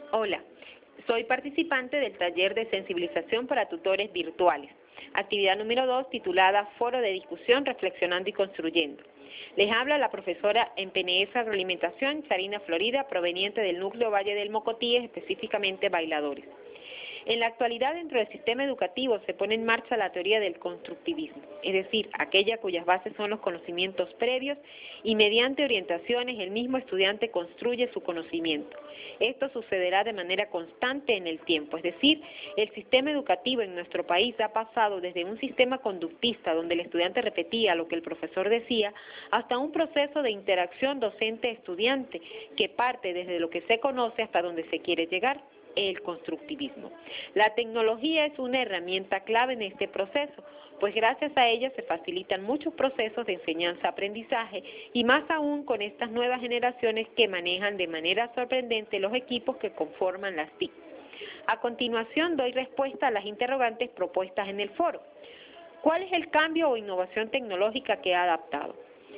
Hola, soy participante del taller de sensibilización para tutores virtuales. Actividad número 2 titulada Foro de Discusión, Reflexionando y Construyendo. Les habla la profesora en PNS Agroalimentación, Sarina Florida, proveniente del núcleo Valle del Mocotíes, específicamente Bailadores. En la actualidad, dentro del sistema educativo se pone en marcha la teoría del constructivismo, es decir, aquella cuyas bases son los conocimientos previos y mediante orientaciones el mismo estudiante construye su conocimiento. Esto sucederá de manera constante en el tiempo, es decir, el sistema educativo en nuestro país ha pasado desde un sistema conductista donde el estudiante repetía lo que el profesor decía, hasta un proceso de interacción docente-estudiante que parte desde lo que se conoce hasta donde se quiere llegar. El constructivismo. La tecnología es una herramienta clave en este proceso, pues gracias a ella se facilitan muchos procesos de enseñanza-aprendizaje y más aún con estas nuevas generaciones que manejan de manera sorprendente los equipos que conforman las TIC. A continuación doy respuesta a las interrogantes propuestas en el foro. ¿Cuál es el cambio o innovación tecnológica que ha adaptado?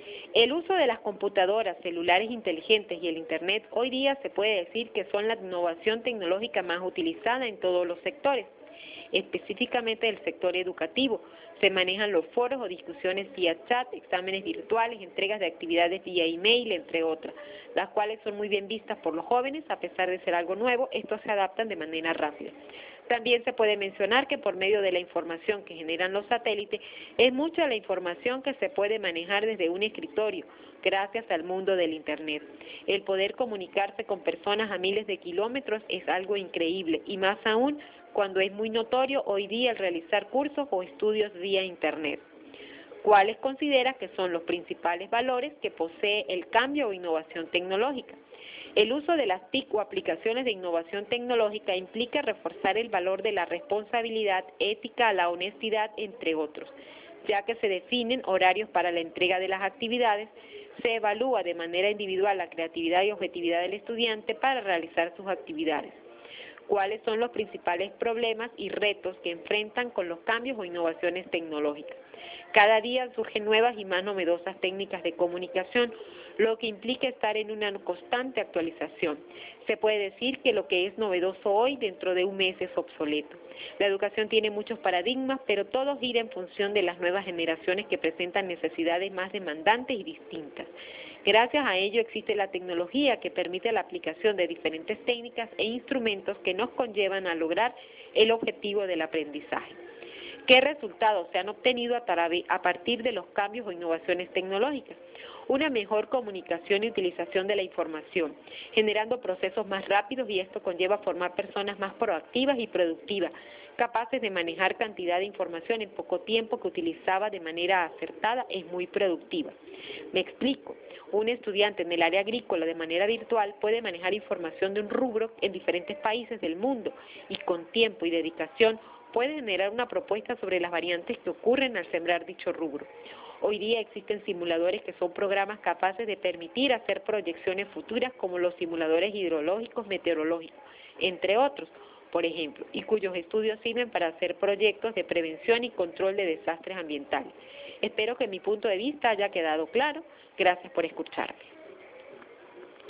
El uso de las computadoras, celulares inteligentes y el Internet hoy día se puede decir que son la innovación tecnológica más utilizada en todos los sectores, específicamente el sector educativo. Se manejan los foros o discusiones vía chat, exámenes virtuales, entregas de actividades vía email, entre otras, las cuales son muy bien vistas por los jóvenes, a pesar de ser algo nuevo, estos se adaptan de manera rápida. También se puede mencionar que por medio de la información que generan los satélites, es mucha la información que se puede manejar desde un escritorio, gracias al mundo del Internet. El poder comunicarse con personas a miles de kilómetros es algo increíble, y más aún cuando es muy notorio hoy día el realizar cursos o estudios vía Internet. ¿Cuáles considera que son los principales valores que posee el cambio o innovación tecnológica? El uso de las TIC o aplicaciones de innovación tecnológica implica reforzar el valor de la responsabilidad, ética, la honestidad, entre otros, ya que se definen horarios para la entrega de las actividades, se evalúa de manera individual la creatividad y objetividad del estudiante para realizar sus actividades. ¿Cuáles son los principales problemas y retos que enfrentan con los cambios o innovaciones tecnológicas? Cada día surgen nuevas y más novedosas técnicas de comunicación, lo que implica estar en una constante actualización. Se puede decir que lo que es novedoso hoy, dentro de un mes es obsoleto. La educación tiene muchos paradigmas, pero todo gira en función de las nuevas generaciones que presentan necesidades más demandantes y distintas. Gracias a ello existe la tecnología que permite la aplicación de diferentes técnicas e instrumentos que nos conllevan a lograr el objetivo del aprendizaje. ¿Qué resultados se han obtenido a partir de los cambios o innovaciones tecnológicas? Una mejor comunicación y utilización de la información, generando procesos más rápidos, y esto conlleva a formar personas más proactivas y productivas, capaces de manejar cantidad de información en poco tiempo que utilizaba de manera acertada es muy productiva. Me explico. Un estudiante en el área agrícola de manera virtual puede manejar información de un rubro en diferentes países del mundo y con tiempo y dedicación puede generar una propuesta sobre las variantes que ocurren al sembrar dicho rubro. Hoy día existen simuladores que son programas capaces de permitir hacer proyecciones futuras como los simuladores hidrológicos, meteorológicos, entre otros, por ejemplo, y cuyos estudios sirven para hacer proyectos de prevención y control de desastres ambientales. Espero que mi punto de vista haya quedado claro. Gracias por escucharme.